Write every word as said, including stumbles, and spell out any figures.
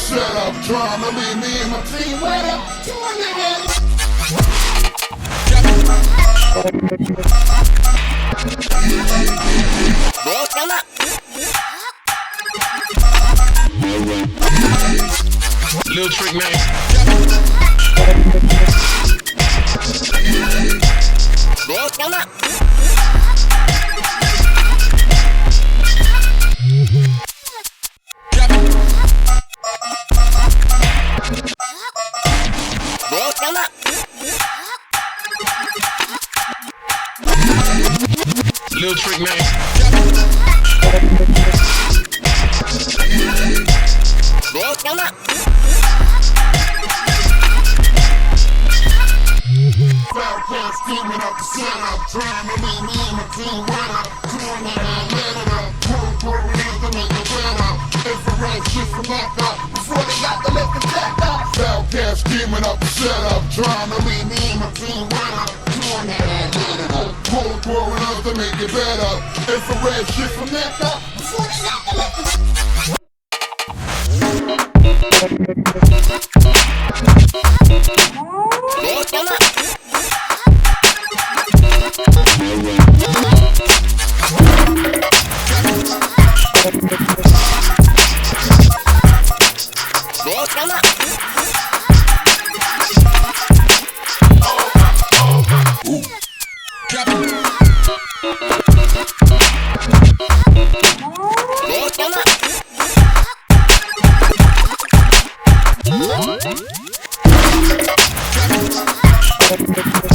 setup, trying to leave me and my team wet up. Doing it. Little trick man. Little trick man. Foul steaming up the setup, trying to leave me and my team wet up. Doing it and let it up. Cold pouring out to make it wet up. Infrared shit from that up. Before they got to lift the jack up. Foul cast steaming up the setup, trying to leave me and my team wet up. Doing it and let it up. Cold pouring out to make it better. Infrared shit from that up. Before they got to lift the What?